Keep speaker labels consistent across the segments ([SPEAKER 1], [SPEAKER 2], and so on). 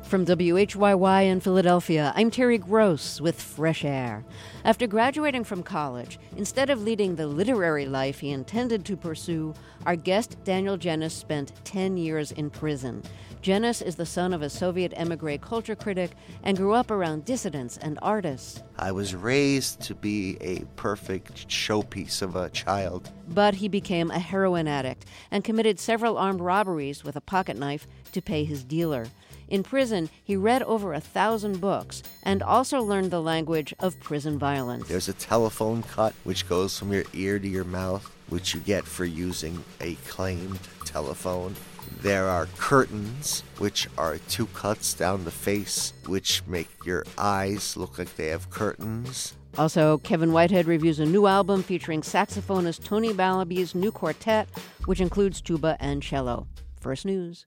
[SPEAKER 1] From WHYY in Philadelphia, I'm Terry Gross with Fresh Air. After graduating from college, instead of leading the literary life he intended to pursue, our guest Daniel Genis spent 10 years in prison. Genis is the son of a Soviet emigre culture critic and grew up around dissidents and artists.
[SPEAKER 2] I was raised to be a perfect showpiece of a child.
[SPEAKER 1] But he became a heroin addict and committed several armed robberies with a pocket knife to pay his dealer. In prison, he read over 1,000 books and also learned the language of prison violence.
[SPEAKER 2] There's a telephone cut which goes from your ear to your mouth, which you get for using a claimed telephone. There are curtains, which are 2 cuts down the face, which make your eyes look like they have curtains.
[SPEAKER 1] Also, Kevin Whitehead reviews a new album featuring saxophonist Tony Malaby's new quartet, which includes tuba and cello. First News.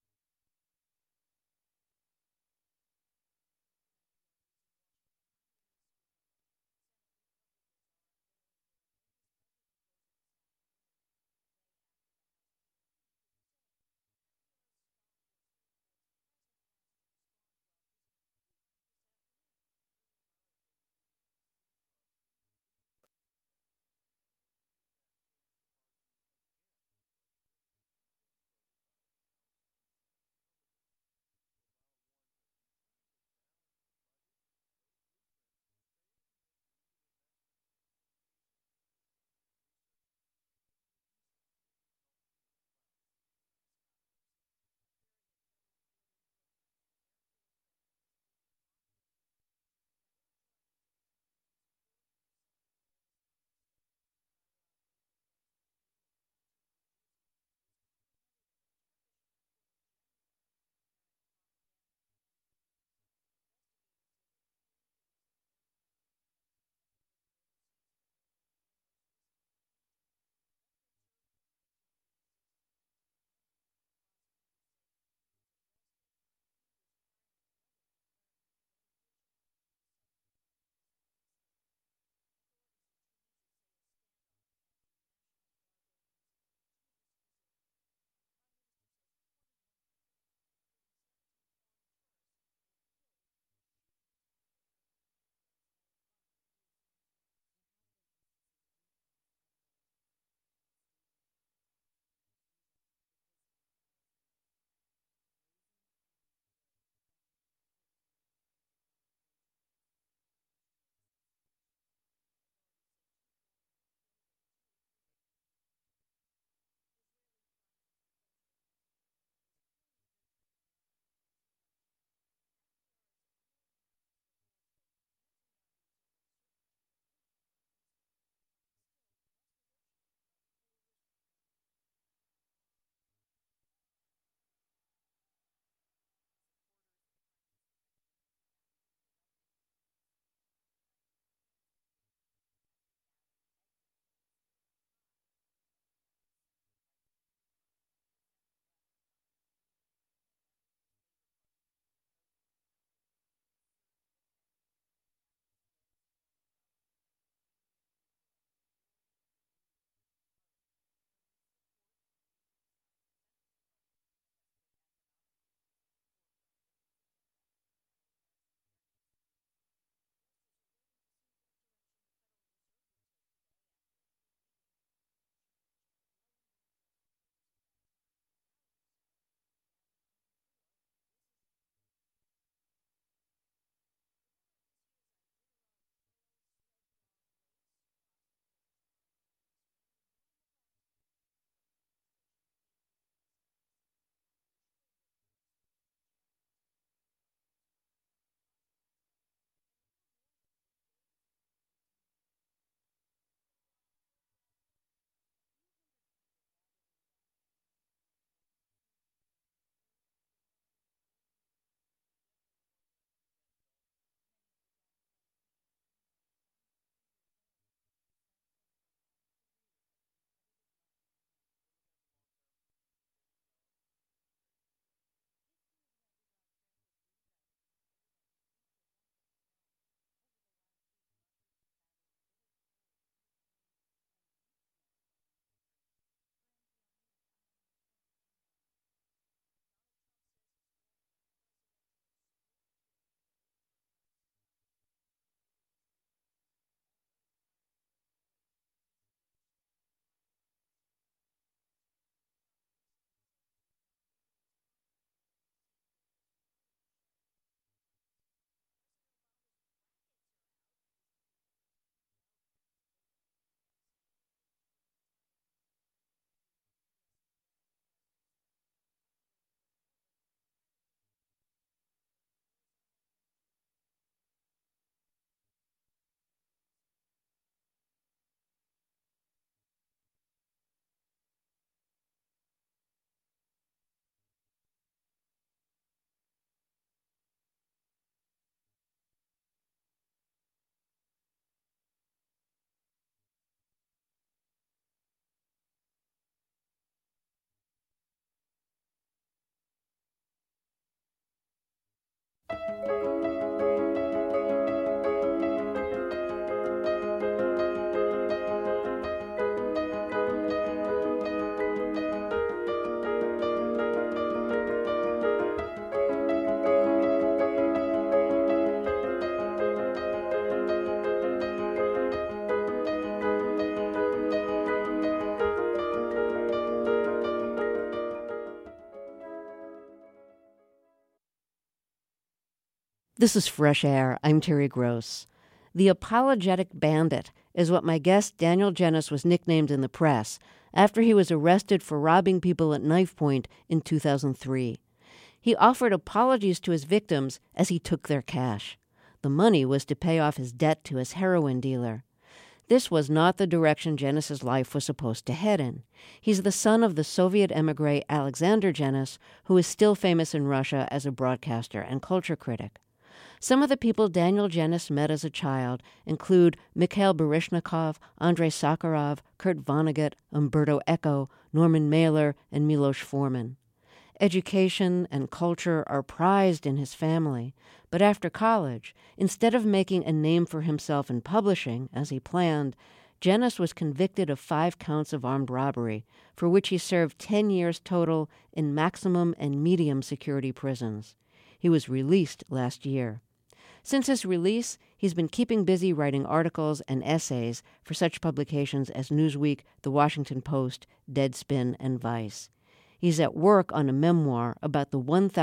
[SPEAKER 1] This is Fresh Air. I'm Terry Gross. The Apologetic Bandit is what my guest Daniel Genis was nicknamed in the press after he was arrested for robbing people at knife point in 2003. He offered apologies to his victims as he took their cash. The money was to pay off his debt to his heroin dealer. This was not the direction Genis's life was supposed to head in. He's the son of the Soviet émigré Alexander Genis, who is still famous in Russia as a broadcaster and culture critic. Some of the people Daniel Genis met as a child include Mikhail Baryshnikov, Andrei Sakharov, Kurt Vonnegut, Umberto Eco, Norman Mailer, and Milos Forman. Education and culture are prized in his family, but after college, instead of making a name for himself in publishing, as he planned, Genis was convicted of 5 counts of armed robbery, for which he served 10 years total in maximum and medium security prisons. He was released last year. Since his release, he's been keeping busy writing articles and essays for such publications as Newsweek, The Washington Post, Deadspin, and Vice. He's at work on a memoir about the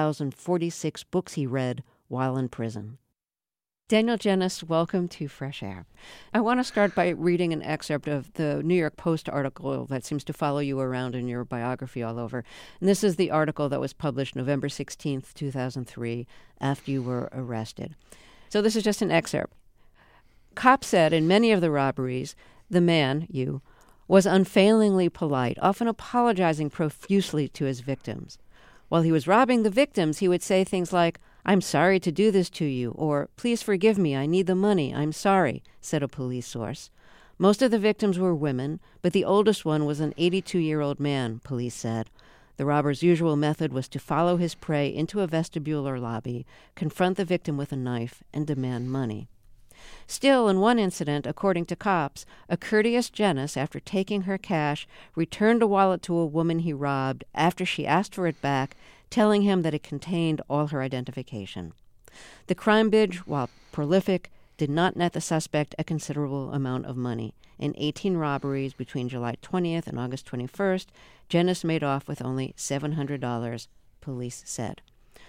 [SPEAKER 1] 1,046 books he read while in prison. Daniel Genis, welcome to Fresh Air. I want to start by reading an excerpt of the New York Post article that seems to follow you around in your biography all over. And this is the article that was published November 16th, 2003, after you were arrested. So this is just an excerpt. Cops said in many of the robberies, the man, you, was unfailingly polite, often apologizing profusely to his victims. While he was robbing the victims, he would say things like, "I'm sorry to do this to you," or "Please forgive me, I need the money, I'm sorry," said a police source. Most of the victims were women, but the oldest one was an 82-year-old man, police said. The robber's usual method was to follow his prey into a vestibule or lobby, confront the victim with a knife, and demand money. Still, in one incident, according to cops, a courteous Genis, after taking her cash, returned a wallet to a woman he robbed after she asked for it back, telling him that it contained all her identification. The crime binge, while prolific, did not net the suspect a considerable amount of money. In 18 robberies between July 20th and August 21st, Genis made off with only $700, police said.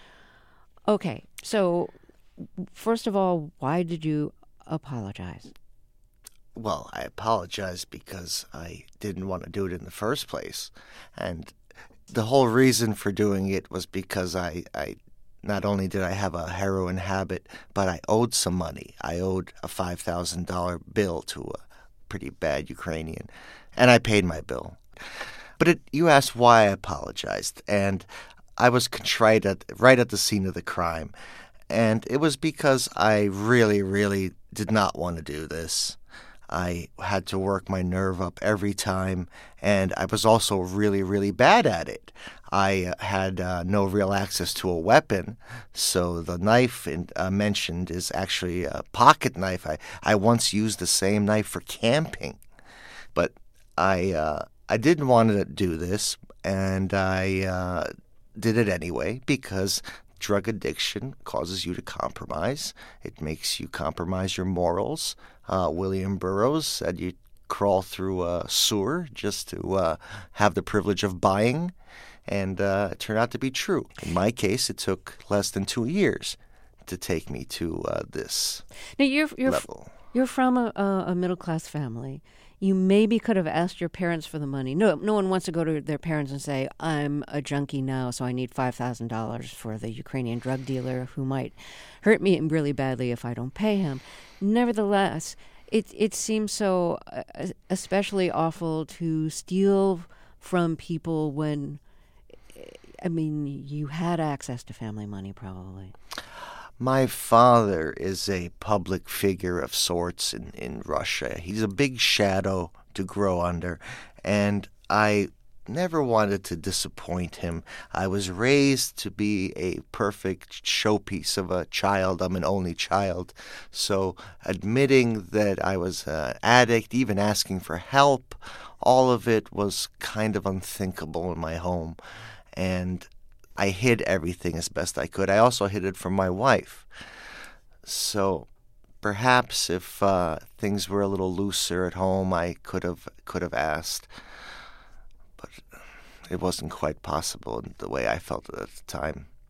[SPEAKER 1] Okay, so first of all, why did you apologize?
[SPEAKER 2] Well, I apologized because I didn't want to do it in the first place. And the whole reason for doing it was because I not only did I have a heroin habit, but I owed some money. I owed a $5,000 bill to a pretty bad Ukrainian, and I paid my bill. But you asked why I apologized, and I was contrite right at the scene of the crime. And it was because I really, really did not want to do this. I had to work my nerve up every time, and I was also really, really bad at it. I had no real access to a weapon, so the knife mentioned is actually a pocket knife. I once used the same knife for camping, but I didn't want to do this, and I did it anyway because drug addiction causes you to compromise. It makes you compromise your morals. William Burroughs said you crawl through a sewer just to have the privilege of buying, and it turned out to be true. In my case, it took less than 2 years to take me to this level.
[SPEAKER 1] You're from a middle-class family. You maybe could have asked your parents for the money. No one wants to go to their parents and say, "I'm a junkie now, so I need $5,000 for the Ukrainian drug dealer who might hurt me really badly if I don't pay him." Nevertheless, it seems so especially awful to steal from people when, I mean, you had access to family money probably.
[SPEAKER 2] My father is a public figure of sorts in Russia. He's a big shadow to grow under, and I never wanted to disappoint him. I was raised to be a perfect showpiece of a child. I'm an only child. So admitting that I was an addict, even asking for help, all of it was kind of unthinkable in my home. And I hid everything as best I could. I also hid it from my wife. So perhaps if things were a little looser at home, I could have asked. But it wasn't quite possible in the way I felt at the time.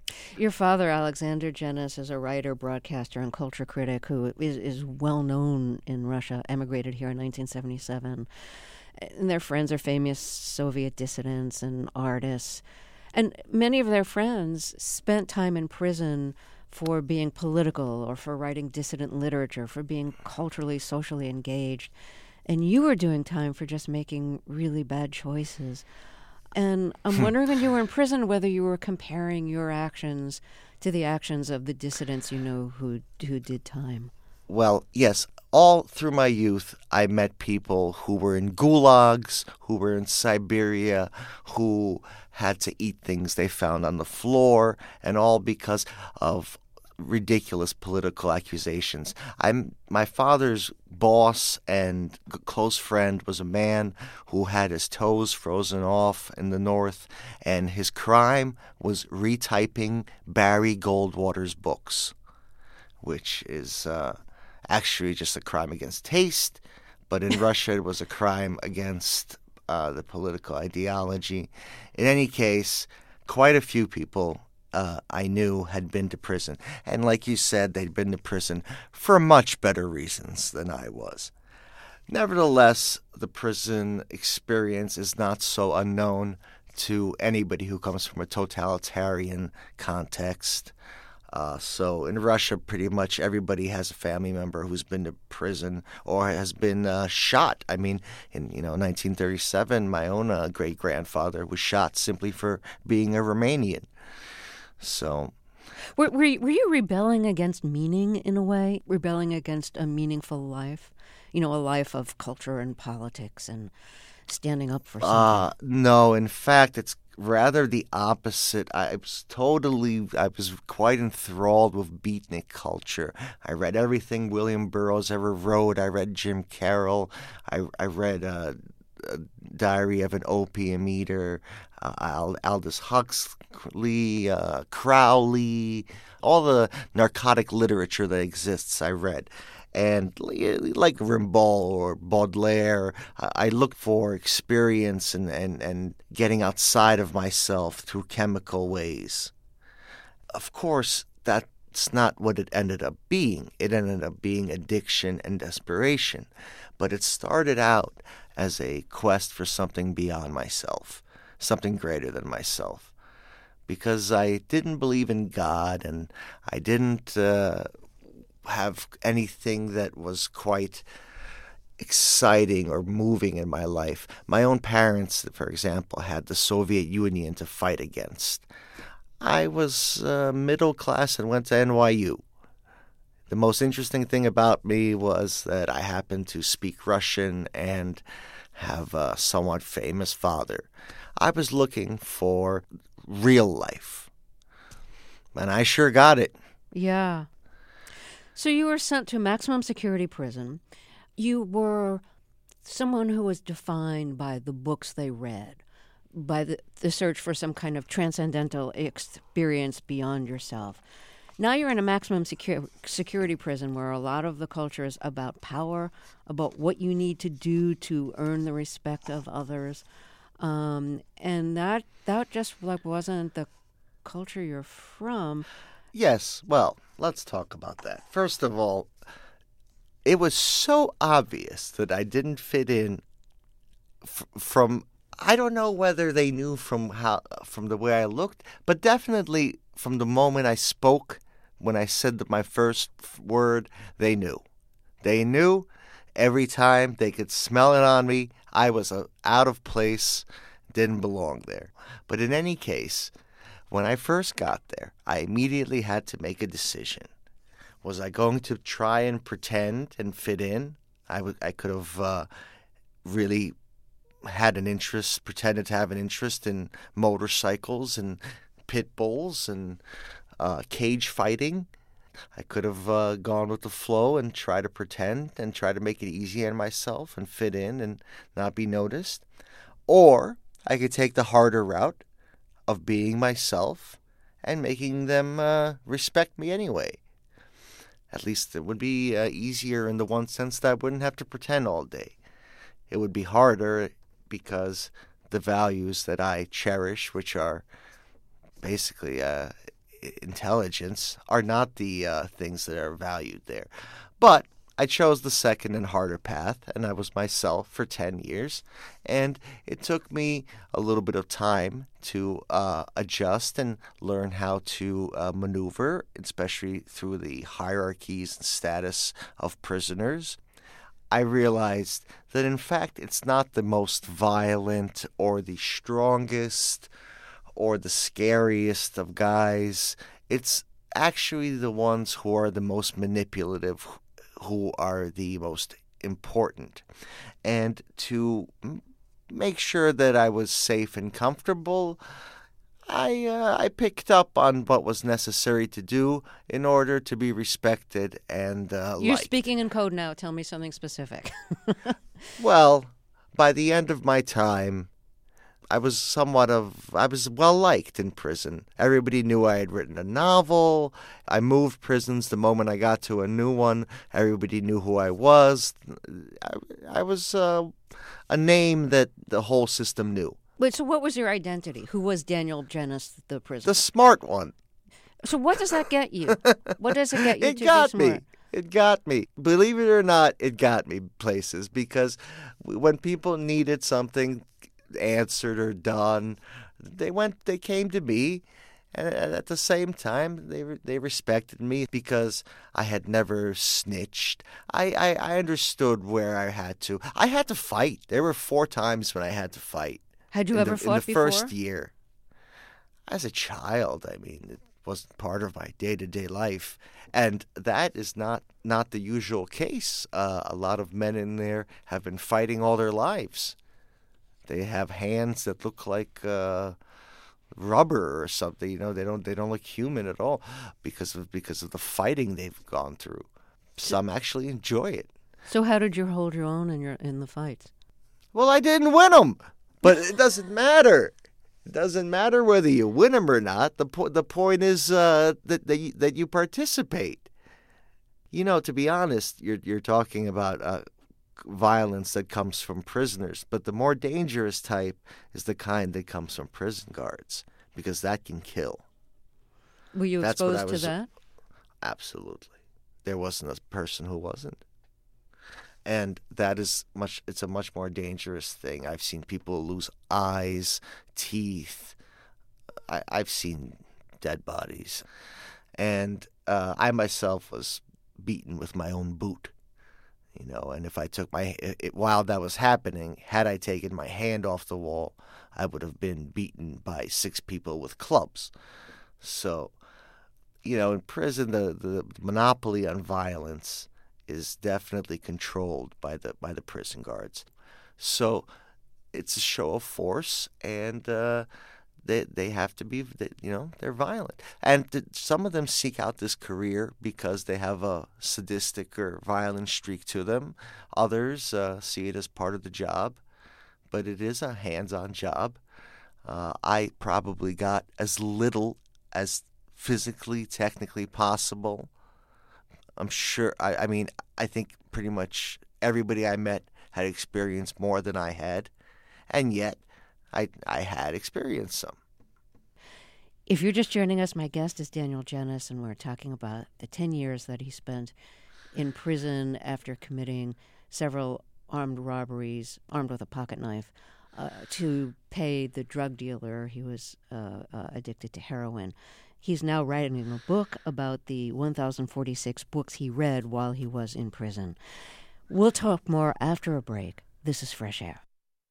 [SPEAKER 1] Your father, Alexander Jenis, is a writer, broadcaster, and culture critic who is well known in Russia, emigrated here in 1977. And their friends are famous Soviet dissidents and artists. And many of their friends spent time in prison for being political or for writing dissident literature, for being culturally, socially engaged. And you were doing time for just making really bad choices. And I'm wondering when you were in prison whether you were comparing your actions to the actions of the dissidents you know who did time.
[SPEAKER 2] Well, yes, all through my youth, I met people who were in gulags, who were in Siberia, who had to eat things they found on the floor, and all because of ridiculous political accusations. My father's boss and close friend was a man who had his toes frozen off in the north, and his crime was retyping Barry Goldwater's books, which is actually just a crime against taste, but in Russia it was a crime against the political ideology. In any case, quite a few people I knew had been to prison. And like you said, they'd been to prison for much better reasons than I was. Nevertheless, the prison experience is not so unknown to anybody who comes from a totalitarian context. So in Russia, pretty much everybody has a family member who's been to prison or has been shot. I mean, in 1937, my own great-grandfather was shot simply for being a Romanian. So,
[SPEAKER 1] were you rebelling against meaning in a way? Rebelling against a meaningful life? A life of culture and politics and standing up for something?
[SPEAKER 2] No, in fact, it's rather the opposite. I was quite enthralled with beatnik culture. I read everything William Burroughs ever wrote. I read Jim Carroll. I read Diary of an Opium Eater, Aldous Huxley, Crowley, all the narcotic literature that exists I read. And like Rimbaud or Baudelaire, I look for experience and getting outside of myself through chemical ways. Of course, that's not what it ended up being. It ended up being addiction and desperation. But it started out as a quest for something beyond myself, something greater than myself. Because I didn't believe in God, and I didn't have anything that was quite exciting or moving in my life. My own parents, for example, had the Soviet Union to fight against. I was middle class and went to NYU. The most interesting thing about me was that I happened to speak Russian and have a somewhat famous father. I was looking for real life, and I sure got it.
[SPEAKER 1] Yeah. So you were sent to maximum security prison. You were someone who was defined by the books they read, by the search for some kind of transcendental experience beyond yourself. Now you're in a maximum security prison where a lot of the culture is about power, about what you need to do to earn the respect of others. And that just wasn't the culture you're from.
[SPEAKER 2] Yes, well, let's talk about that. First of all, it was so obvious that I didn't fit in from, I don't know whether they knew from the way I looked, but definitely from the moment I spoke, when I said my first word, they knew. They knew every time. They could smell it on me. I was out of place, didn't belong there. But in any case, when I first got there, I immediately had to make a decision. Was I going to try and pretend and fit in? I could have really had an interest, pretended to have an interest in motorcycles and pit bulls and cage fighting. I could have gone with the flow and try to pretend and try to make it easy on myself and fit in and not be noticed. Or I could take the harder route of being myself and making them respect me anyway. At least it would be easier in the one sense that I wouldn't have to pretend all day. It would be harder because the values that I cherish, which are basically intelligence are not the things that are valued there. But I chose the second and harder path, and I was myself for 10 years. And it took me a little bit of time to adjust and learn how to maneuver, especially through the hierarchies and status of prisoners. I realized that, in fact, it's not the most violent or the strongest or the scariest of guys. It's actually the ones who are the most manipulative, who are the most important. And to make sure that I was safe and comfortable, I picked up on what was necessary to do in order to be respected and
[SPEAKER 1] You're
[SPEAKER 2] liked.
[SPEAKER 1] speaking in code now. Tell me something specific.
[SPEAKER 2] Well, by the end of my time, I was well liked in prison. Everybody knew I had written a novel. I moved prisons the moment I got to a new one. Everybody knew who I was. I was a name that the whole system knew.
[SPEAKER 1] Wait, so what was your identity? Who was Daniel Genis, the prisoner?
[SPEAKER 2] The smart one.
[SPEAKER 1] So what does that get you? What does it get you
[SPEAKER 2] It
[SPEAKER 1] to
[SPEAKER 2] got
[SPEAKER 1] be smart?
[SPEAKER 2] me. It got me. Believe it or not, it got me places, because when people needed something answered or done, they came to me, and at the same time they respected me because I had never snitched. I understood where I had to fight. There were 4 times when I had to fight.
[SPEAKER 1] Had you ever fought
[SPEAKER 2] in the
[SPEAKER 1] before?
[SPEAKER 2] first year? As a child, I mean, it wasn't part of my day-to-day life, and that is not the usual case. A lot of men in there have been fighting all their lives. They have hands that look like rubber or something. You know, they don't look human at all because of the fighting they've gone through. Some actually enjoy it.
[SPEAKER 1] So how did you hold your own in the fights?
[SPEAKER 2] Well, I didn't win them, but it doesn't matter. It doesn't matter whether you win them or not. The point is that you participate. You know, to be honest, you're talking about violence that comes from prisoners, but the more dangerous type is the kind that comes from prison guards, because that can kill.
[SPEAKER 1] Were you exposed to that?
[SPEAKER 2] Absolutely. There wasn't a person who wasn't. And it's a much more dangerous thing. I've seen people lose eyes, teeth. I've seen dead bodies. And I myself was beaten with my own boot. You know, and if I took while that was happening, had I taken my hand off the wall, I would have been beaten by 6 people with clubs. So, you know, in prison, the monopoly on violence is definitely controlled by the prison guards. So it's a show of force, and they have to be, they're violent. And some of them seek out this career because they have a sadistic or violent streak to them. Others see it as part of the job, but it is a hands-on job. I probably got as little as physically, technically possible. I'm sure, I think pretty much everybody I met had experienced more than I had, and yet I had experienced some.
[SPEAKER 1] If you're just joining us, my guest is Daniel Genis, and we're talking about the 10 years that he spent in prison after committing several armed robberies, armed with a pocket knife, to pay the drug dealer. He was addicted to heroin. He's now writing a book about the 1,046 books he read while he was in prison. We'll talk more after a break. This is Fresh Air.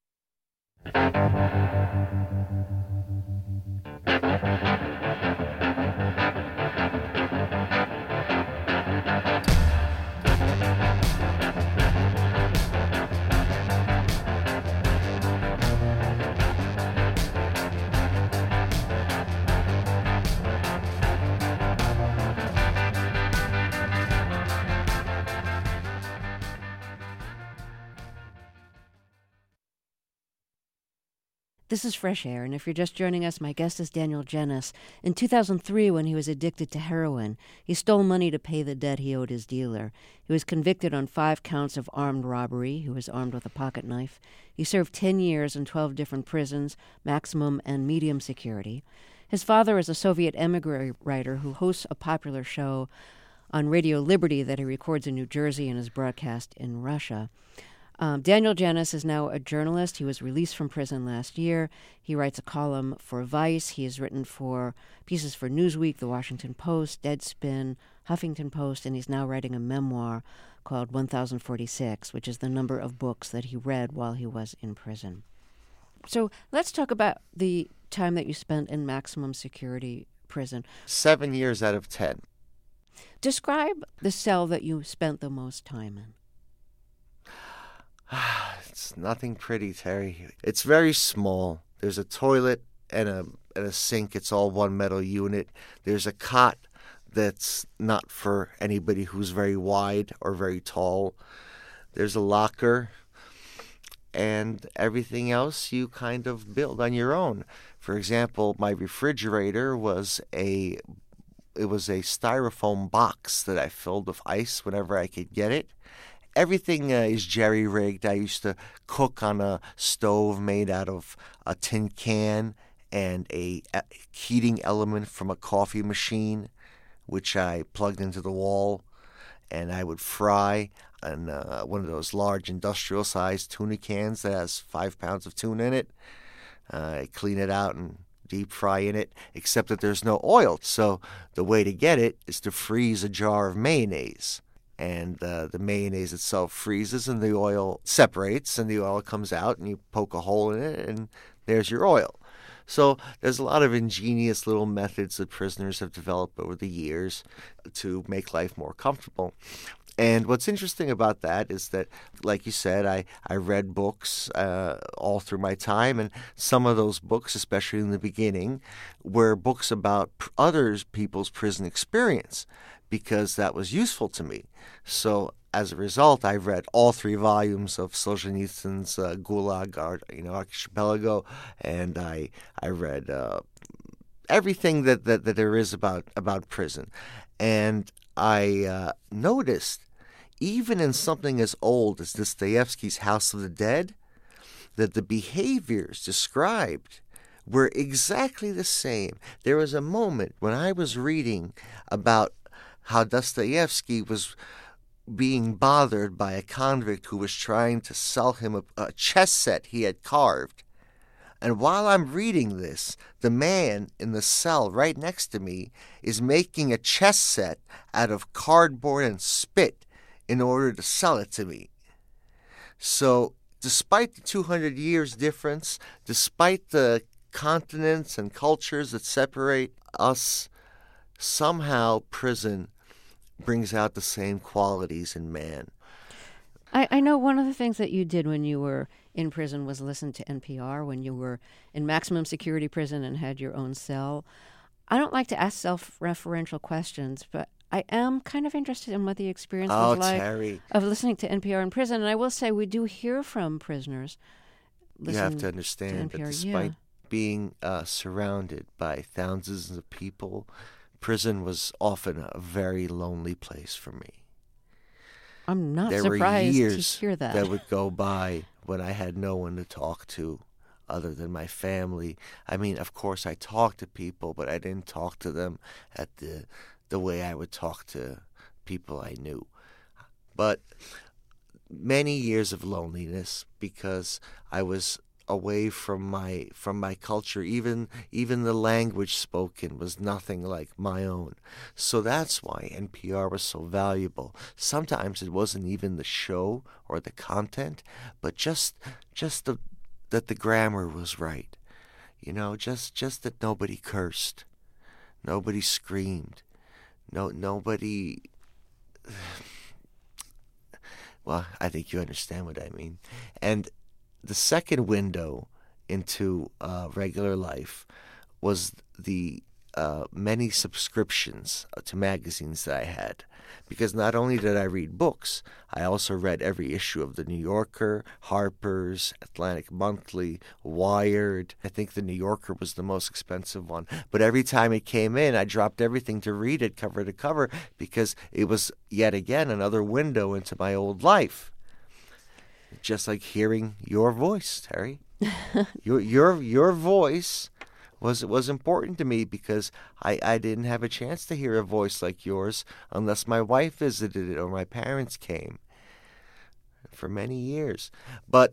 [SPEAKER 1] This is Fresh Air, and if you're just joining us, my guest is Daniel Genis. In 2003, when he was addicted to heroin, he stole money to pay the debt he owed his dealer. He was convicted on 5 counts of armed robbery. He was armed with a pocket knife. He served 10 years in 12 different prisons, maximum and medium security. His father is a Soviet emigre writer who hosts a popular show on Radio Liberty that he records in New Jersey and is broadcast in Russia. Daniel Genis is now a journalist. He was released from prison last year. He writes a column for Vice. He has written for pieces for Newsweek, The Washington Post, Deadspin, Huffington Post, and he's now writing a memoir called 1046, which is the number of books that he read while he was in prison. So let's talk about the time that you spent in maximum security prison.
[SPEAKER 2] 7 years out of 10.
[SPEAKER 1] Describe the cell that you spent the most time in.
[SPEAKER 2] It's nothing pretty, Terry. It's very small. There's a toilet and a sink. It's all one metal unit. There's a cot that's not for anybody who's very wide or very tall. There's a locker, and everything else you kind of build on your own. For example, my refrigerator was a styrofoam box that I filled with ice whenever I could get it. Everything is jerry-rigged. I used to cook on a stove made out of a tin can and a heating element from a coffee machine, which I plugged into the wall, and I would fry on one of those large industrial-sized tuna cans that has 5 pounds of tuna in it. I clean it out and deep fry in it, except that there's no oil. So the way to get it is to freeze a jar of mayonnaise. And the mayonnaise itself freezes and the oil separates and the oil comes out and you poke a hole in it and there's your oil. So there's a lot of ingenious little methods that prisoners have developed over the years to make life more comfortable. And what's interesting about that is that, like you said, I read books all through my time, and some of those books, especially in the beginning, were books about other people's prison experience, because that was useful to me. So as a result, I read all 3 volumes of Solzhenitsyn's Gulag Archipelago, and I read everything that there is about prison. And I noticed, even in something as old as Dostoevsky's House of the Dead, that the behaviors described were exactly the same. There was a moment when I was reading about how Dostoevsky was being bothered by a convict who was trying to sell him a chess set he had carved. And while I'm reading this, the man in the cell right next to me is making a chess set out of cardboard and spit in order to sell it to me. So despite the 200 years difference, despite the continents and cultures that separate us, somehow prison brings out the same qualities in man.
[SPEAKER 1] I know one of the things that you did when you were in prison was listen to NPR when you were in maximum security prison and had your own cell. I don't like to ask self-referential questions, but I am kind of interested in what the experience was like
[SPEAKER 2] Terry,
[SPEAKER 1] of listening to NPR in prison. And I will say we do hear from prisoners.
[SPEAKER 2] You have to understand that despite being surrounded by thousands of people, prison was often a very lonely place for me.
[SPEAKER 1] I'm not
[SPEAKER 2] surprised
[SPEAKER 1] to hear that.
[SPEAKER 2] There would go by when I had no one to talk to other than my family. I mean, of course, I talked to people, but I didn't talk to them at the way I would talk to people I knew. But many years of loneliness because I was away from my culture. Even the language spoken was nothing like my own. So that's why NPR was so valuable. Sometimes it wasn't even the show or the content, but just that the grammar was right. You know, just that nobody cursed, nobody screamed, nobody. Well, I think you understand what I mean. And the second window into regular life was the many subscriptions to magazines that I had. Because not only did I read books, I also read every issue of The New Yorker, Harper's, Atlantic Monthly, Wired. I think The New Yorker was the most expensive one. But every time it came in, I dropped everything to read it cover to cover because it was, yet again, another window into my old life. Just like hearing your voice, Terry. Your voice was important to me because I didn't have a chance to hear a voice like yours unless my wife visited it or my parents came for many years. But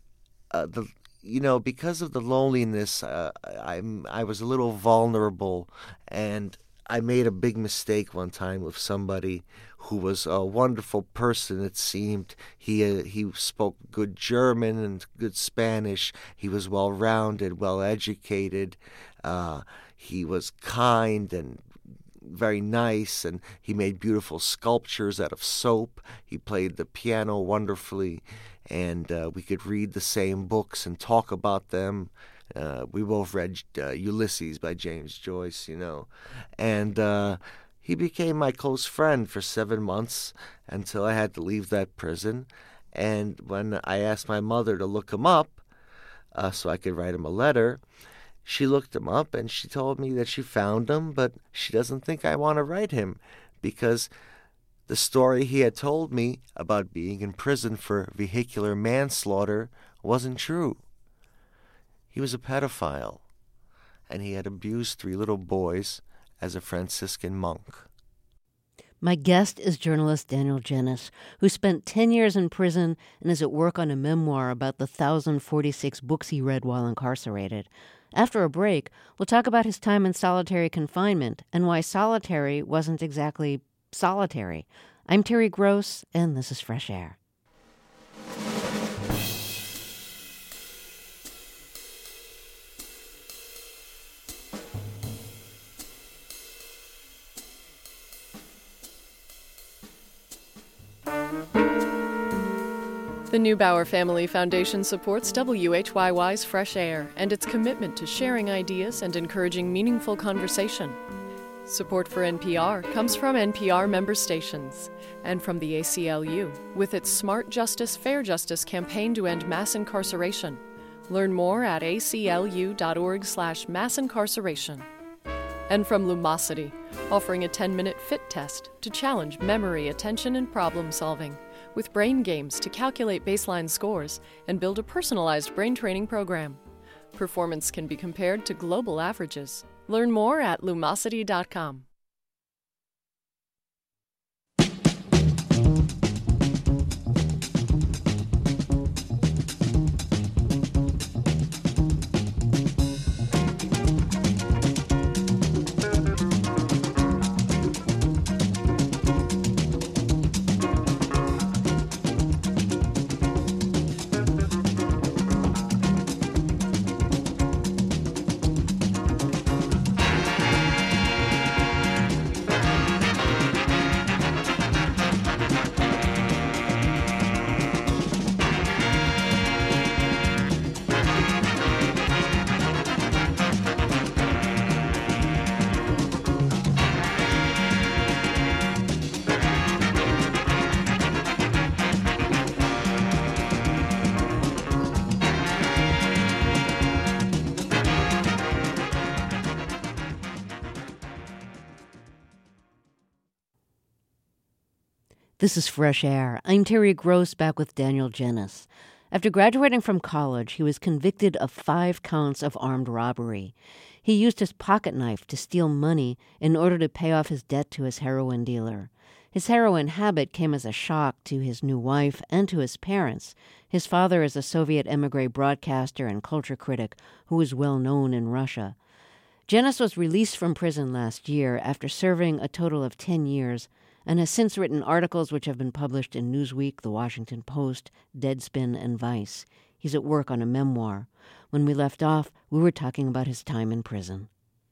[SPEAKER 2] because of the loneliness, I was a little vulnerable, and I made a big mistake one time with somebody who was a wonderful person. It seemed he spoke good German and good Spanish. He was well-rounded, well-educated. He was kind and very nice, and he made beautiful sculptures out of soap. He played the piano wonderfully, and we could read the same books and talk about them. We both read Ulysses by James Joyce, and he became my close friend for 7 months until I had to leave that prison. And when I asked my mother to look him up so I could write him a letter, she looked him up and she told me that she found him, but she doesn't think I want to write him because the story he had told me about being in prison for vehicular manslaughter wasn't true. He was a pedophile, and he had abused 3 little boys as a Franciscan monk.
[SPEAKER 1] My guest is journalist Daniel Jennis, who spent 10 years in prison and is at work on a memoir about the 1,046 books he read while incarcerated. After a break, we'll talk about his time in solitary confinement and why solitary wasn't exactly solitary. I'm Terry Gross, and this is Fresh Air.
[SPEAKER 3] The Neubauer Family Foundation supports WHYY's Fresh Air and its commitment to sharing ideas and encouraging meaningful conversation. Support for NPR comes from NPR member stations and from the ACLU with its Smart Justice, Fair Justice campaign to end mass incarceration. Learn more at aclu.org/massincarceration. And from Lumosity, offering a 10-minute fit test to challenge memory, attention, and problem solving, with brain games to calculate baseline scores and build a personalized brain training program. Performance can be compared to global averages. Learn more at lumosity.com.
[SPEAKER 1] This is Fresh Air. I'm Terry Gross, back with Daniel Jennis. After graduating from college, he was convicted of 5 counts of armed robbery. He used his pocket knife to steal money in order to pay off his debt to his heroin dealer. His heroin habit came as a shock to his new wife and to his parents. His father is a Soviet émigré broadcaster and culture critic who was well known in Russia. Jennis was released from prison last year after serving a total of 10 years and has since written articles which have been published in Newsweek, The Washington Post, Deadspin, and Vice. He's at work on a memoir. When we left off, we were talking about his time in prison.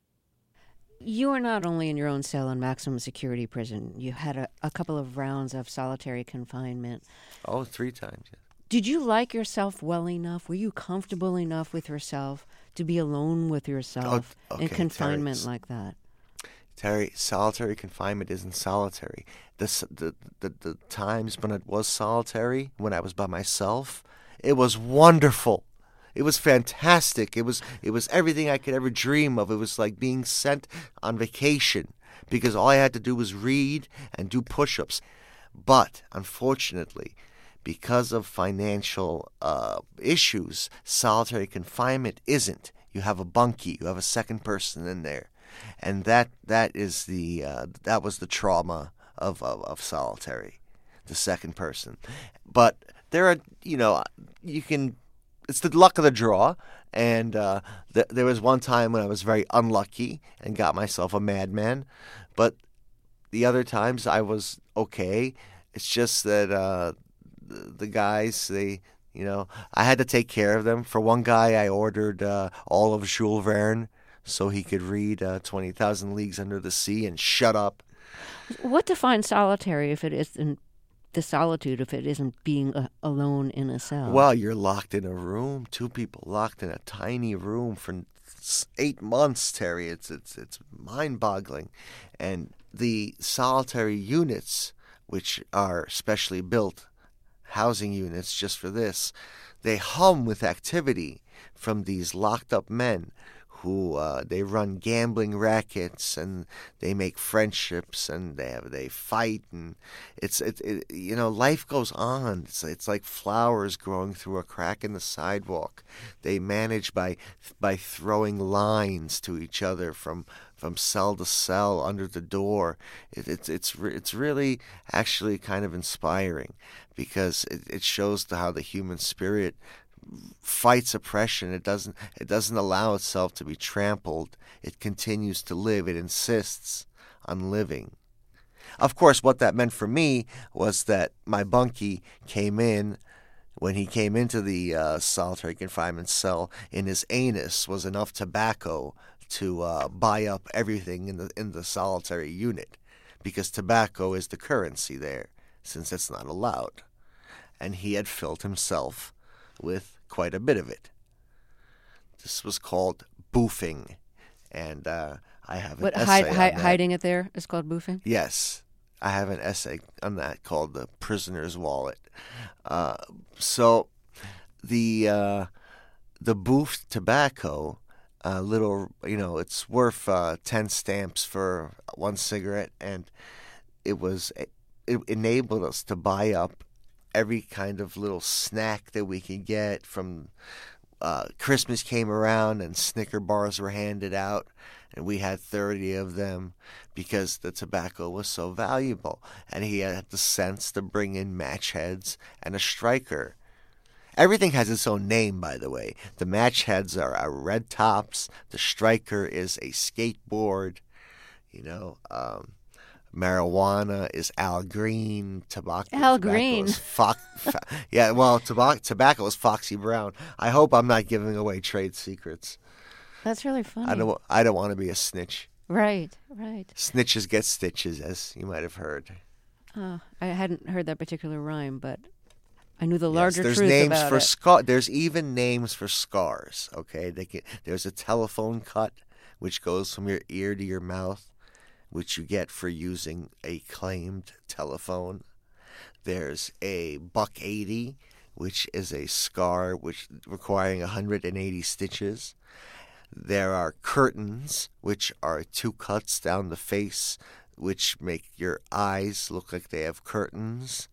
[SPEAKER 1] You were not only in your own cell in maximum security prison. You had a couple of rounds of solitary confinement.
[SPEAKER 2] Oh, 3 times, yes.
[SPEAKER 1] Did you like yourself well enough? Were you comfortable enough with yourself to be alone with yourself in confinement like that?
[SPEAKER 2] Terry, solitary confinement isn't solitary. The times when it was solitary, when I was by myself, it was wonderful. It was fantastic. It was everything I could ever dream of. It was like being sent on vacation because all I had to do was read and do push-ups. But unfortunately, because of financial issues, solitary confinement isn't. you have a bunkie, you have a second person in there, and that is that was the trauma of solitary, the second person. But there are, you can, it's the luck of the draw. And there was one time when I was very unlucky and got myself a madman, but the other times I was okay. It's just that the guys, I had to take care of them. For one guy, I ordered all of Jules Verne so he could read 20,000 Leagues Under the Sea and shut up.
[SPEAKER 1] What defines solitary if it isn't the solitude, if it isn't being alone in a cell?
[SPEAKER 2] Well, you're locked in a room, two people locked in a tiny room for 8 months, Terry. It's mind-boggling. And the solitary units, which are specially built housing units just for this, they hum with activity from these locked up men who they run gambling rackets and they make friendships and they fight, and life goes on. It's like flowers growing through a crack in the sidewalk. They manage by throwing lines to each other from cell to cell under the door. It's really actually kind of inspiring because it shows how the human spirit fights oppression. It doesn't allow itself to be trampled. It continues to live. It insists on living. Of course, what that meant for me was that my bunkie came in. When he came into the solitary confinement cell, in his anus was enough tobacco to buy up everything in the solitary unit, because tobacco is the currency there, since it's not allowed. And he had filled himself with quite a bit of it. This was called boofing, and I have an essay on that.
[SPEAKER 1] Hiding it there is called boofing?
[SPEAKER 2] Yes, I have an essay on that called The Prisoner's Wallet. So the boofed tobacco, it's worth 10 stamps for one cigarette, and it enabled us to buy up every kind of little snack that we could get. From Christmas came around and Snicker bars were handed out, and we had 30 of them because the tobacco was so valuable. And he had the sense to bring in match heads and a striker. Everything has its own name, by the way. The match heads are red tops. The striker is a skateboard. Marijuana is Al Green. Tobacco
[SPEAKER 1] Green.
[SPEAKER 2] Is tobacco is Foxy Brown. I hope I'm not giving away trade secrets.
[SPEAKER 1] That's really funny.
[SPEAKER 2] I don't want to be a snitch.
[SPEAKER 1] Right.
[SPEAKER 2] Snitches get stitches, as you might have heard.
[SPEAKER 1] I hadn't heard that particular rhyme, but I knew the larger
[SPEAKER 2] there's
[SPEAKER 1] truth
[SPEAKER 2] names
[SPEAKER 1] about
[SPEAKER 2] for
[SPEAKER 1] it.
[SPEAKER 2] There's even names for scars. Okay, there's a telephone cut, which goes from your ear to your mouth, which you get for using a claimed telephone. There's a $1.80, which is a scar which requiring 180 stitches. There are curtains, which are 2 cuts down the face, which make your eyes look like they have curtains.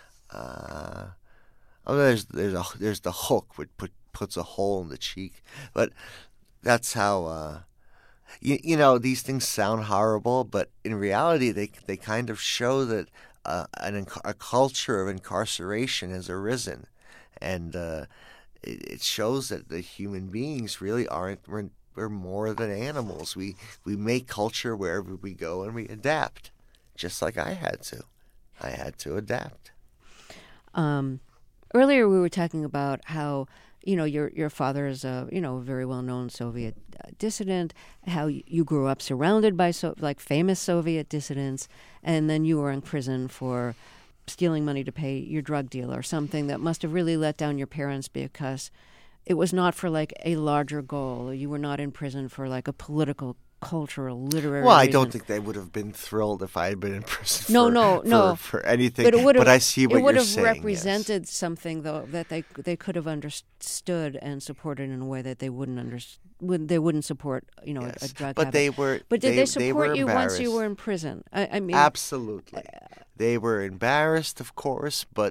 [SPEAKER 2] There's the hook, which puts a hole in the cheek. But that's how. These things sound horrible, but in reality, they kind of show that a culture of incarceration has arisen, and it shows that the human beings really aren't. We're more than animals. We make culture wherever we go, and we adapt, just like I had to. I had to adapt.
[SPEAKER 1] Earlier, we were talking about how your father is a very well-known Soviet dissident, how you grew up surrounded by famous Soviet dissidents, and then you were in prison for stealing money to pay your drug dealer, something that must have really let down your parents because it was not for a larger goal. You were not in prison for a political, cultural, literary
[SPEAKER 2] Well, I
[SPEAKER 1] reason.
[SPEAKER 2] don't think they would have been thrilled if I had been in prison for anything.
[SPEAKER 1] But
[SPEAKER 2] I see what you're saying.
[SPEAKER 1] It would have represented something, though, that they could have understood and supported in a way that they wouldn't support, a drug
[SPEAKER 2] but
[SPEAKER 1] habit.
[SPEAKER 2] they were.
[SPEAKER 1] But did they support you once you
[SPEAKER 2] embarrassed.
[SPEAKER 1] were in prison? I mean,
[SPEAKER 2] Absolutely. They were embarrassed, of course, but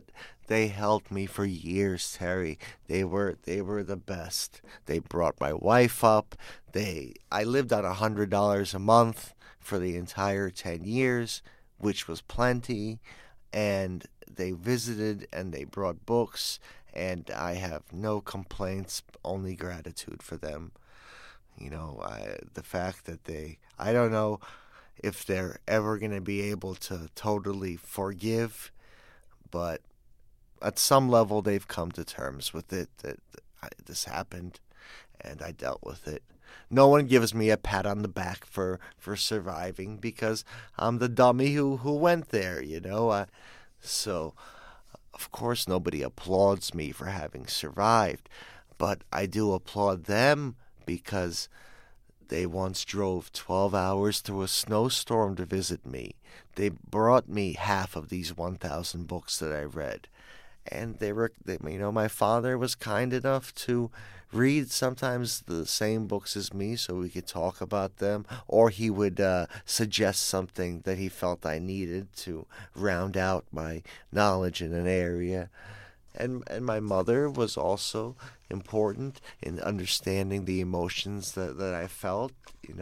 [SPEAKER 2] They held me for years, Terry. They were the best. They brought my wife up. I lived on $100 a month for the entire 10 years, which was plenty. And they visited and they brought books, and I have no complaints, only gratitude for them. The fact that I don't know if they're ever going to be able to totally forgive, but at some level they've come to terms with it, that this happened and I dealt with it. No one gives me a pat on the back for surviving, because I'm the dummy who went there, So, of course, nobody applauds me for having survived, but I do applaud them because they once drove 12 hours through a snowstorm to visit me. They brought me half of these 1,000 books that I read. And my father was kind enough to read sometimes the same books as me so we could talk about them, or he would suggest something that he felt I needed to round out my knowledge in an area. And my mother was also important in understanding the emotions that I felt,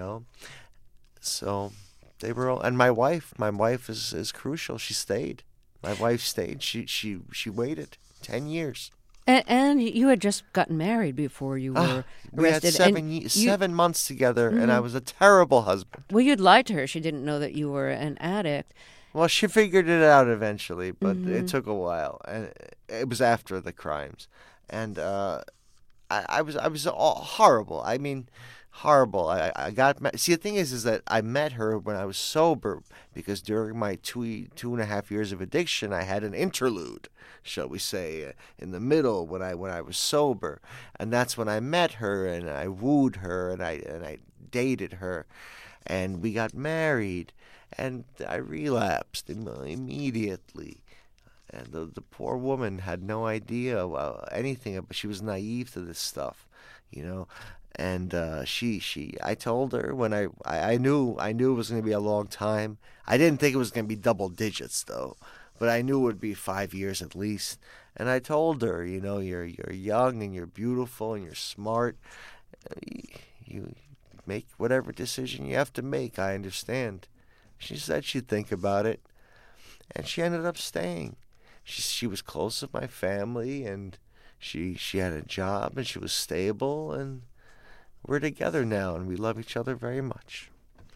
[SPEAKER 2] So they were all, and my wife is crucial. She stayed. My wife stayed. She waited 10 years.
[SPEAKER 1] And you had just gotten married before you were arrested.
[SPEAKER 2] We had 7 months together, and I was a terrible husband.
[SPEAKER 1] Well, you'd lied to her. She didn't know that you were an addict.
[SPEAKER 2] Well, she figured it out eventually, but it took a while, and it was after the crimes. And I was horrible. I mean, horrible. I got see, the thing is that I met her when I was sober, because during my 2.5 years of addiction I had an interlude, shall we say, in the middle when I was sober, and that's when I met her and I wooed her and I dated her, and we got married, and I relapsed immediately. And the poor woman had no idea anything, but she was naive to this stuff, And I told her when I knew it was going to be a long time. I didn't think it was going to be double digits though, but I knew it would be 5 years at least. And I told her, you're young and you're beautiful and you're smart. You make whatever decision you have to make. I understand. She said she'd think about it, and she ended up staying. She was close with my family, and she had a job, and she was stable, and we're together now, and we love each other very much.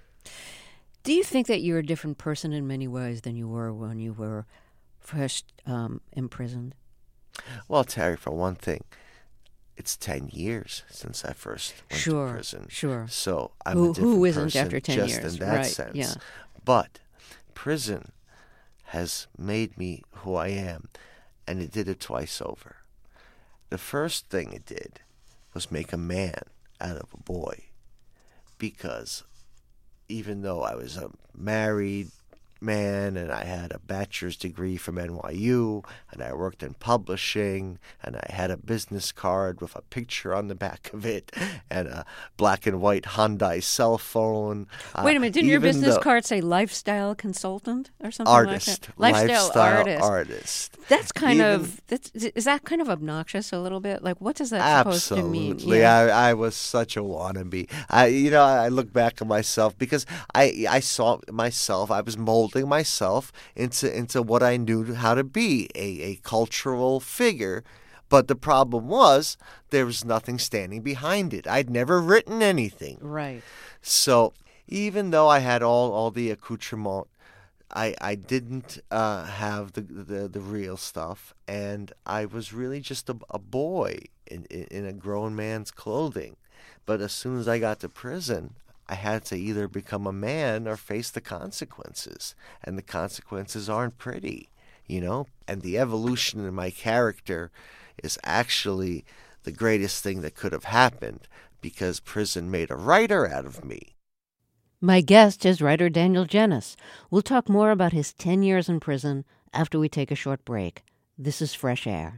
[SPEAKER 1] Do you think that you're a different person in many ways than you were when you were first imprisoned?
[SPEAKER 2] Well, Terry, for one thing, it's 10 years since I first went to prison.
[SPEAKER 1] Sure.
[SPEAKER 2] So I'm a different
[SPEAKER 1] who isn't
[SPEAKER 2] person
[SPEAKER 1] after 10
[SPEAKER 2] just
[SPEAKER 1] years?
[SPEAKER 2] in that
[SPEAKER 1] right,
[SPEAKER 2] sense.
[SPEAKER 1] Yeah.
[SPEAKER 2] But prison has made me who I am, and it did it twice over. The first thing it did was make a man out of a boy, because even though I was a married man and I had a bachelor's degree from NYU and I worked in publishing and I had a business card with a picture on the back of it and a black and white Hyundai cell phone.
[SPEAKER 1] Wait a minute, didn't your business card say lifestyle consultant or something like that? Lifestyle
[SPEAKER 2] artist.
[SPEAKER 1] That's is that kind of obnoxious a little bit? Like, what does that supposed to mean?
[SPEAKER 2] Absolutely. Yeah. I was such a wannabe. I look back at myself because I saw myself, I was molding myself into what I knew how to be, a cultural figure. But the problem was there was nothing standing behind it. I'd never written anything.
[SPEAKER 1] Right.
[SPEAKER 2] So even though I had all the accoutrement, I didn't have the real stuff, and I was really just a boy in a grown man's clothing. But as soon as I got to prison, I had to either become a man or face the consequences, and the consequences aren't pretty, And the evolution in my character is actually the greatest thing that could have happened, because prison made a writer out of me.
[SPEAKER 1] My guest is writer Daniel Genis. We'll talk more about his 10 years in prison after we take a short break. This is Fresh Air.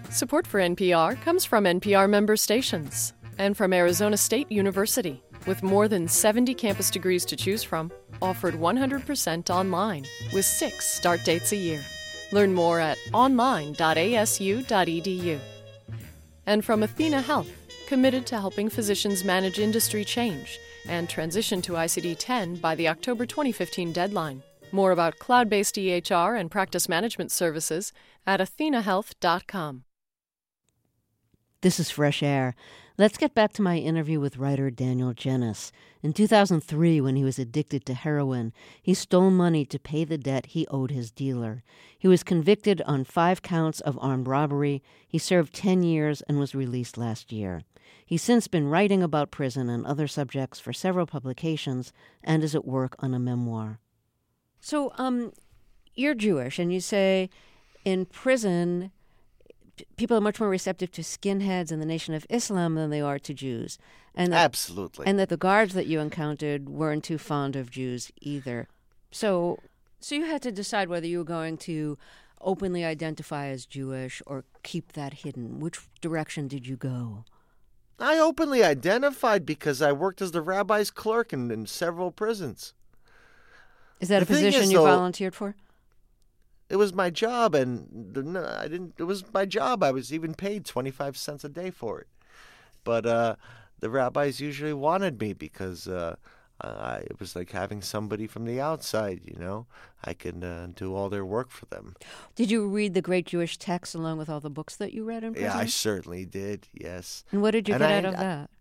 [SPEAKER 3] Support for NPR comes from NPR member stations and from Arizona State University, with more than 70 campus degrees to choose from, offered 100% online, with 6 start dates a year. Learn more at online.asu.edu. And from Athena Health, committed to helping physicians manage industry change and transition to ICD-10 by the October 2015 deadline. More about cloud-based EHR and practice management services at athenahealth.com.
[SPEAKER 1] This is Fresh Air. Let's get back to my interview with writer Daniel Genis. In 2003, when he was addicted to heroin, he stole money to pay the debt he owed his dealer. He was convicted on 5 counts of armed robbery. He served 10 years and was released last year. He's since been writing about prison and other subjects for several publications and is at work on a memoir. So, you're Jewish, and you say in prison, people are much more receptive to skinheads in the Nation of Islam than they are to Jews. And that,
[SPEAKER 2] Absolutely.
[SPEAKER 1] And that the guards that you encountered weren't too fond of Jews either. So you had to decide whether you were going to openly identify as Jewish or keep that hidden. Which direction did you go?
[SPEAKER 2] I openly identified because I worked as the rabbi's clerk in several prisons.
[SPEAKER 1] Is that a position you volunteered for?
[SPEAKER 2] It was my job, and it was my job. I was even paid 25 cents a day for it. But the rabbis usually wanted me because it was like having somebody from the outside, you know. I could do all their work for them.
[SPEAKER 1] Did you read the great Jewish texts along with all the books that you read in prison?
[SPEAKER 2] Yeah, I certainly did, yes.
[SPEAKER 1] And what did you get out of that?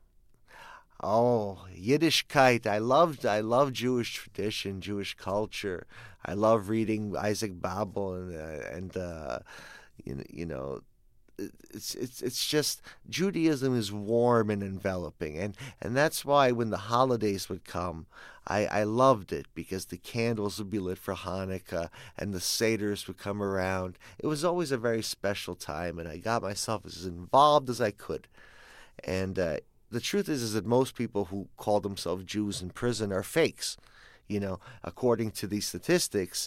[SPEAKER 2] Oh, Yiddishkeit. I love Jewish tradition, Jewish culture. I love reading Isaac Babel and you know, it's just Judaism is warm and enveloping, and that's why when the holidays would come, I loved it because the candles would be lit for Hanukkah and the seders would come around. It was always a very special time, and I got myself as involved as I could. And the truth is that most people who call themselves Jews in prison are fakes. You know, according to these statistics,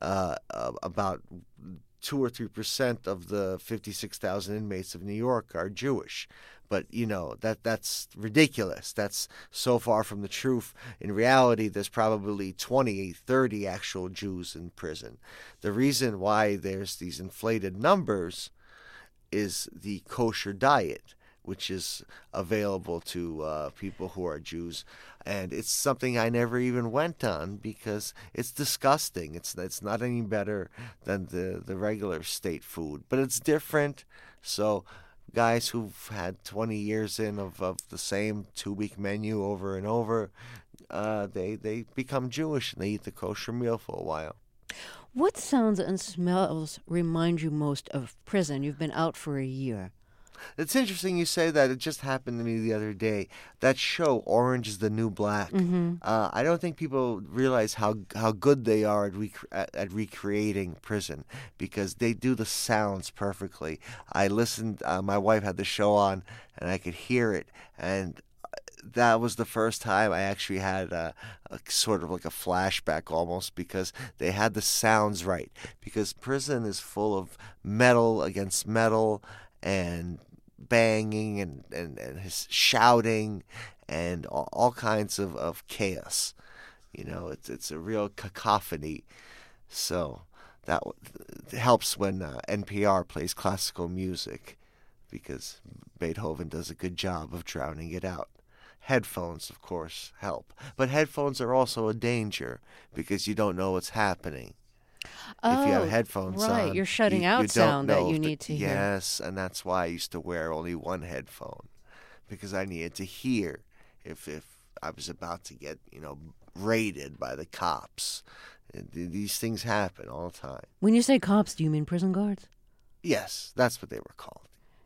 [SPEAKER 2] about 2 or 3% of the 56,000 inmates of New York are Jewish. But, you know, that's ridiculous. That's so far from the truth. In reality, there's probably 20, 30 actual Jews in prison. The reason why there's these inflated numbers is the kosher diet, which is available to people who are Jews. And it's something I never even went on because it's disgusting. It's not any better than the regular state food, but it's different. So guys who've had 20 years in of the same 2-week menu over and over, they become Jewish and they eat the kosher meal for a while.
[SPEAKER 1] What sounds and smells remind you most of prison? You've been out for a year.
[SPEAKER 2] It's interesting you say that. It just happened to me the other day. That show, Orange is the New Black, I don't think people realize how good they are at recreating prison because they do the sounds perfectly. I listened, my wife had the show on, and I could hear it, and that was the first time I actually had a sort of like a flashback almost because they had the sounds right. Because prison is full of metal against metal and banging and his shouting and all kinds of chaos. You know, it's a real cacophony. So that helps when NPR plays classical music because Beethoven does a good job of drowning it out. Headphones, of course, help. But headphones are also a danger because you don't know what's happening. If you have headphones on,
[SPEAKER 1] you're shutting out sound that you need to hear.
[SPEAKER 2] Yes, and that's why I used to wear only one headphone because I needed to hear if I was about to get, raided by the cops. These things happen all the time.
[SPEAKER 1] When you say cops, do you mean prison guards?
[SPEAKER 2] Yes, that's what they were called.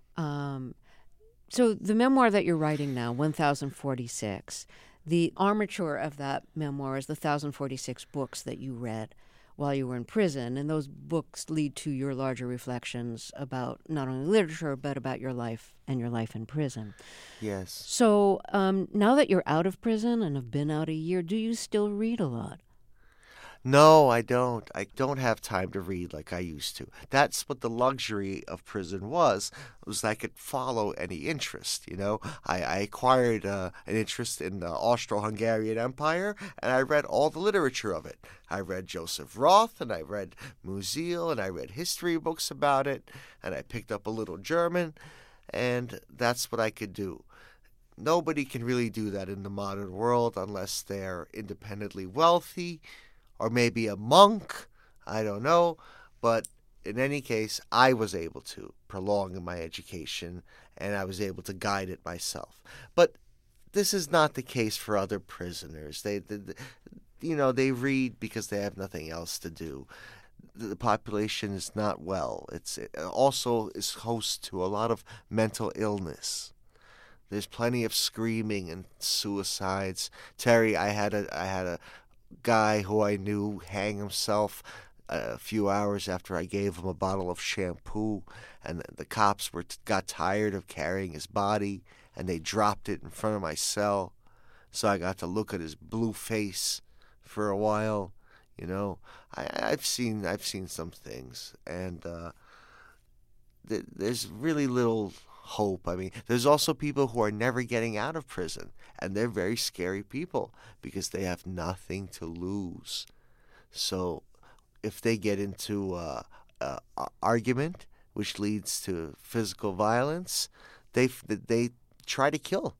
[SPEAKER 1] So the memoir that you're writing now, 1046, the armature of that memoir is the 1046 books that you read while you were in prison, and those books lead to your larger reflections about not only literature, but about your life and your life in prison.
[SPEAKER 2] Yes.
[SPEAKER 1] So now that you're out of prison and have been out a year, do you still read a lot?
[SPEAKER 2] No, I don't. I don't have time to read like I used to. That's what the luxury of prison was I could follow any interest, you know. I acquired an interest in the Austro-Hungarian Empire, and I read all the literature of it. I read Joseph Roth, and I read Musil, and I read history books about it, and I picked up a little German, and that's what I could do. Nobody can really do that in the modern world unless they're independently wealthy, or maybe a monk, I don't know. But in any case, I was able to prolong my education, and I was able to guide it myself. But this is not the case for other prisoners. They read because they have nothing else to do. The population is not well. It also is host to a lot of mental illness. There's plenty of screaming and suicides. Terry, I had a guy who I knew hang himself a few hours after I gave him a bottle of shampoo, and the cops got tired of carrying his body, and they dropped it in front of my cell, so I got to look at his blue face for a while. You know, I've seen some things, and there's really little hope. I mean, there's also people who are never getting out of prison, and they're very scary people because they have nothing to lose. So if they get into argument, which leads to physical violence, they try to kill.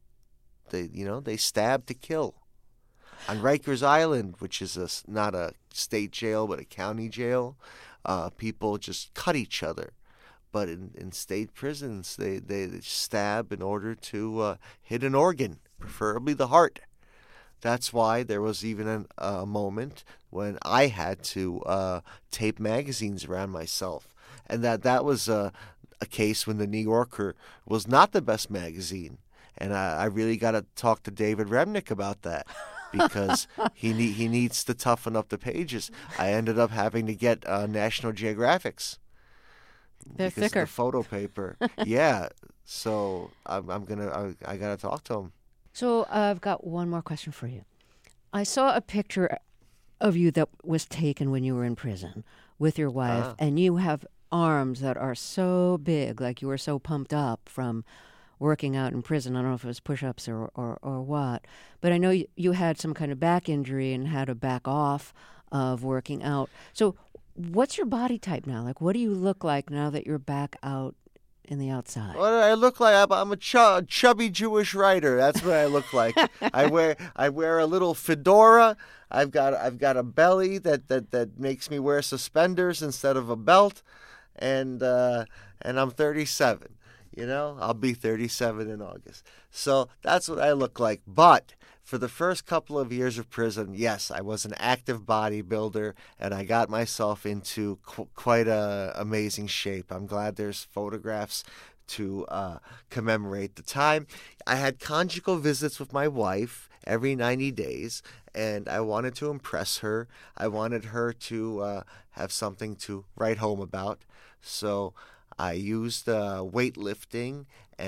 [SPEAKER 2] They stab to kill. On Rikers Island, which is not a state jail but a county jail, people just cut each other. But in state prisons, they stab in order to hit an organ, preferably the heart. That's why there was even a moment when I had to tape magazines around myself. And that was a case when the New Yorker was not the best magazine. And I really got to talk to David Remnick about that, because he needs to toughen up the pages. I ended up having to get National Geographics.
[SPEAKER 1] They're thicker.
[SPEAKER 2] The photo paper. Yeah. So I gotta talk to him.
[SPEAKER 1] So I've got one more question for you. I saw a picture of you that was taken when you were in prison with your wife, and you have arms that are so big, like you were so pumped up from working out in prison. I don't know if it was push-ups or what, but I know you had some kind of back injury and had to back off of working out. So what's your body type now? Like, what do you look like now that you're back out in the outside?
[SPEAKER 2] What do I look like? I'm a chubby Jewish writer. That's what I look like. I wear a little fedora. I've got a belly that makes me wear suspenders instead of a belt, and I'm 37. You know, I'll be 37 in August. So that's what I look like. But for the first couple of years of prison, yes, I was an active bodybuilder, and I got myself into quite a amazing shape. I'm glad there's photographs to commemorate the time. I had conjugal visits with my wife every 90 days, and I wanted to impress her. I wanted her to have something to write home about. So I used weightlifting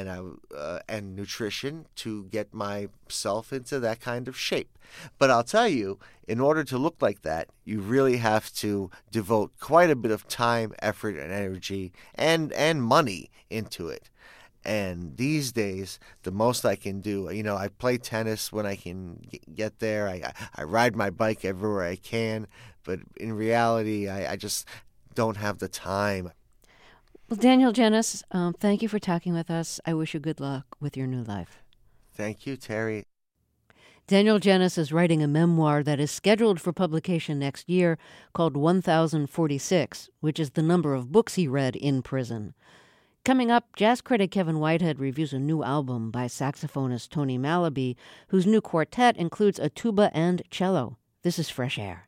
[SPEAKER 2] and nutrition to get myself into that kind of shape. But I'll tell you, in order to look like that, you really have to devote quite a bit of time, effort, and energy and money into it. And these days, the most I can do, I play tennis when I can get there. I ride my bike everywhere I can. But in reality, I just don't have the time.
[SPEAKER 1] Well, Daniel Genis, thank you for talking with us. I wish you good luck with your new life.
[SPEAKER 2] Thank you, Terry.
[SPEAKER 1] Daniel Genis is writing a memoir that is scheduled for publication next year called 1046, which is the number of books he read in prison. Coming up, jazz critic Kevin Whitehead reviews a new album by saxophonist Tony Malaby, whose new quartet includes a tuba and cello. This is Fresh Air.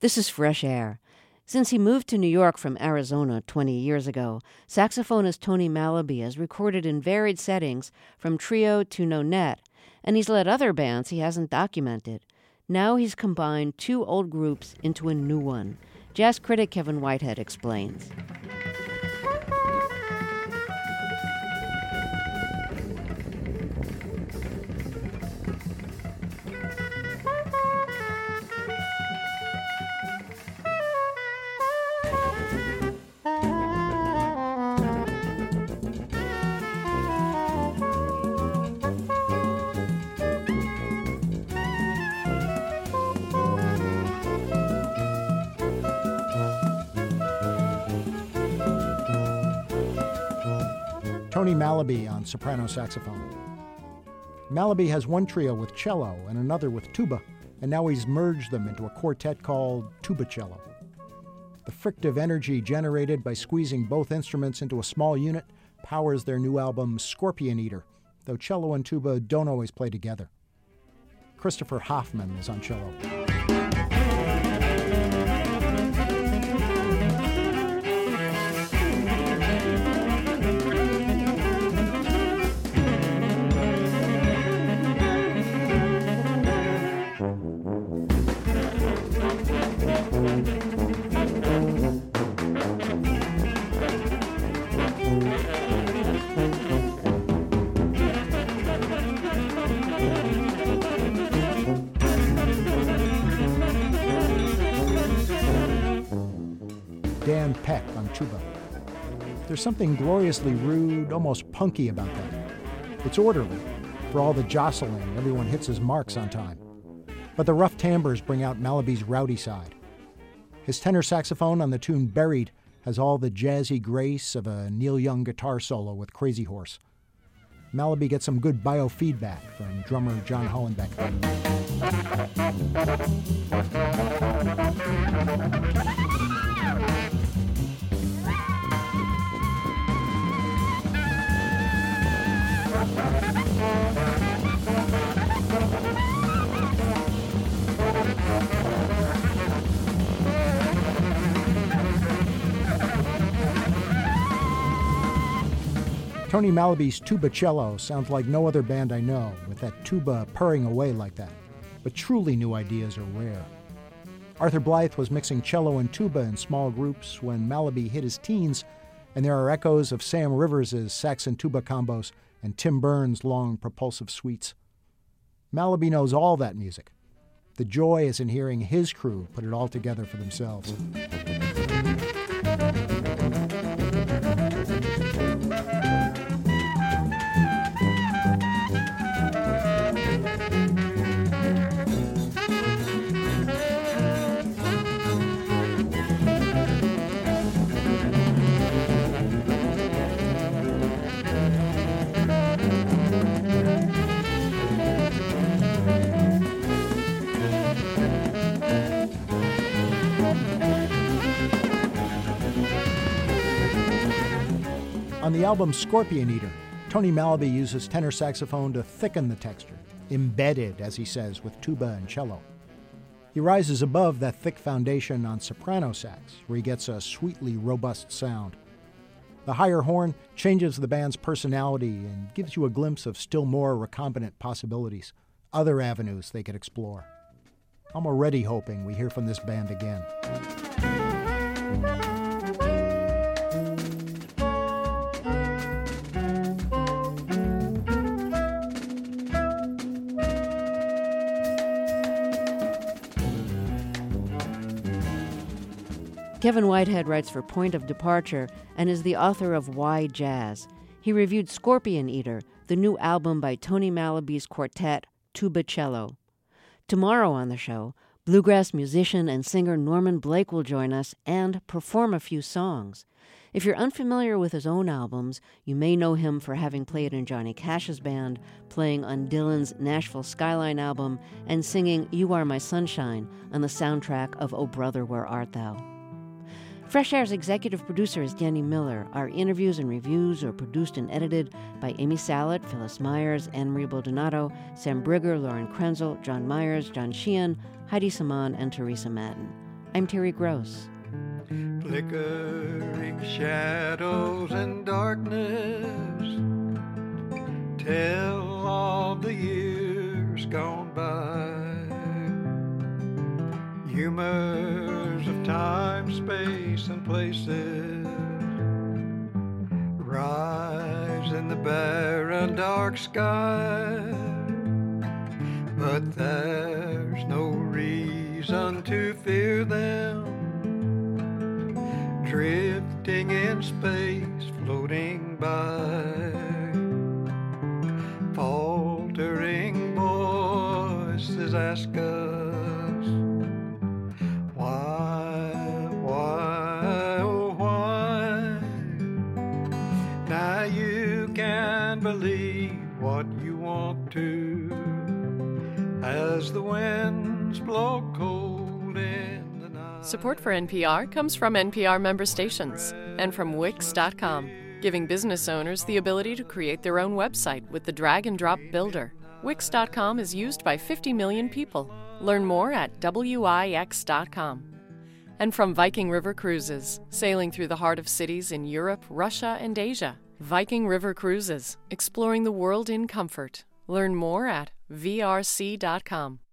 [SPEAKER 1] This is Fresh Air. Since he moved to New York from Arizona 20 years ago, saxophonist Tony Malaby has recorded in varied settings, from trio to nonet, and he's led other bands he hasn't documented. Now he's combined two old groups into a new one. Jazz critic Kevin Whitehead explains.
[SPEAKER 4] Tony Malaby on soprano saxophone. Malaby has one trio with cello and another with tuba, and now he's merged them into a quartet called Tuba Cello. The frictive energy generated by squeezing both instruments into a small unit powers their new album Scorpion Eater, though cello and tuba don't always play together. Christopher Hoffman is on cello. Dan Peck on tuba. There's something gloriously rude, almost punky about that. It's orderly. For all the jostling, everyone hits his marks on time. But the rough timbres bring out Malaby's rowdy side. His tenor saxophone on the tune Buried has all the jazzy grace of a Neil Young guitar solo with Crazy Horse. Malaby gets some good biofeedback from drummer John Hollenbeck. Tony Malaby's Tuba Cello sounds like no other band I know, with that tuba purring away like that. But truly new ideas are rare. Arthur Blythe was mixing cello and tuba in small groups when Malaby hit his teens, and there are echoes of Sam Rivers' sax and tuba combos and Tim Burns' long propulsive suites. Malaby knows all that music. The joy is in hearing his crew put it all together for themselves. On the album Scorpion Eater, Tony Malaby uses tenor saxophone to thicken the texture, embedded, as he says, with tuba and cello. He rises above that thick foundation on soprano sax, where he gets a sweetly robust sound. The higher horn changes the band's personality and gives you a glimpse of still more recombinant possibilities, other avenues they could explore. I'm already hoping we hear from this band again.
[SPEAKER 1] Kevin Whitehead writes for Point of Departure and is the author of Why Jazz. He reviewed Scorpion Eater, the new album by Tony Malaby's quartet, Tuba Cello. Tomorrow on the show, bluegrass musician and singer Norman Blake will join us and perform a few songs. If you're unfamiliar with his own albums, you may know him for having played in Johnny Cash's band, playing on Dylan's Nashville Skyline album, and singing You Are My Sunshine on the soundtrack of O Brother, Where Art Thou? Fresh Air's executive producer is Danny Miller. Our interviews and reviews are produced and edited by Amy Salet, Phyllis Myers, Anne-Marie Baldonado, Sam Brigger, Lauren Krenzel, John Myers, John Sheehan, Heidi Saman, and Teresa Madden. I'm Terry Gross.
[SPEAKER 5] Flickering shadows and darkness tell of the years gone by. Humors of time, space, and places rise in the barren dark sky. But there's no reason to fear them, drifting in space, floating by. Faltering voices ask us, why, oh why? Now you can believe what you want to, as the winds blow cold in the night.
[SPEAKER 3] Support for NPR comes from NPR member stations and from Wix.com, giving business owners the ability to create their own website with the drag-and-drop builder. Wix.com is used by 50 million people. Learn more at Wix.com. And from Viking River Cruises, sailing through the heart of cities in Europe, Russia, and Asia. Viking River Cruises, exploring the world in comfort. Learn more at vrc.com.